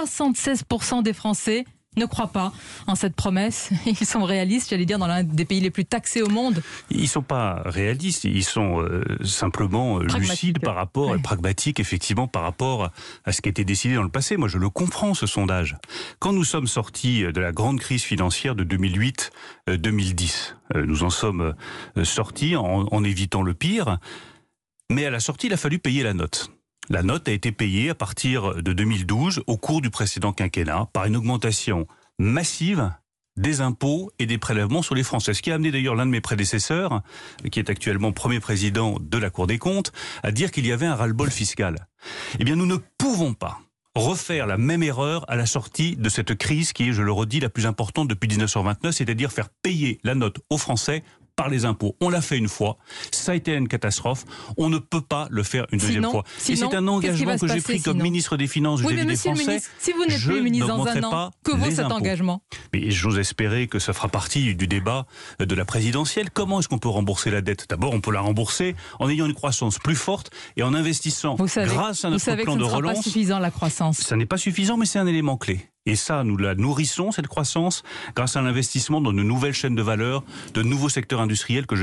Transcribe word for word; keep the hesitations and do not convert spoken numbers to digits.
soixante-seize pour cent des Français ne croient pas en cette promesse. Ils sont réalistes, j'allais dire, dans l'un des pays les plus taxés au monde. Ils ne sont pas réalistes, ils sont euh, simplement euh, lucides par rapport, ouais. pragmatiques, effectivement, par rapport à ce qui a été décidé dans le passé. Moi, je le comprends, ce sondage. Quand nous sommes sortis de la grande crise financière de deux mille huit deux mille dix, euh, nous en sommes euh, sortis en, en évitant le pire, mais à la sortie, il a fallu payer la note. La note a été payée à partir de deux mille douze, au cours du précédent quinquennat, par une augmentation massive des impôts et des prélèvements sur les Français. Ce qui a amené d'ailleurs l'un de mes prédécesseurs, qui est actuellement premier président de la Cour des comptes, à dire qu'il y avait un ras-le-bol fiscal. Eh bien, nous ne pouvons pas refaire la même erreur à la sortie de cette crise qui est, je le redis, la plus importante depuis dix-neuf cent vingt-neuf, c'est-à-dire faire payer la note aux Français par les impôts. On l'a fait une fois, ça a été une catastrophe, on ne peut pas le faire une deuxième sinon, fois. Sinon, et c'est un engagement que j'ai pris sinon comme ministre des Finances oui, vis-à-vis des Français. Ministre, si vous n'êtes plus ministre dans un an, que vaut cet impôts. engagement? Mais j'ose espérer que ça fera partie du débat de la présidentielle. Comment est-ce qu'on peut rembourser la dette? D'abord, on peut la rembourser en ayant une croissance plus forte et en investissant vous savez, grâce à notre vous savez plan que de ce ne relance. sera pas suffisant, la croissance. Ça n'est pas suffisant, mais c'est un élément clé. Et ça, nous la nourrissons, cette croissance, grâce à l'investissement dans de nouvelles chaînes de valeur, de nouveaux secteurs industriels que je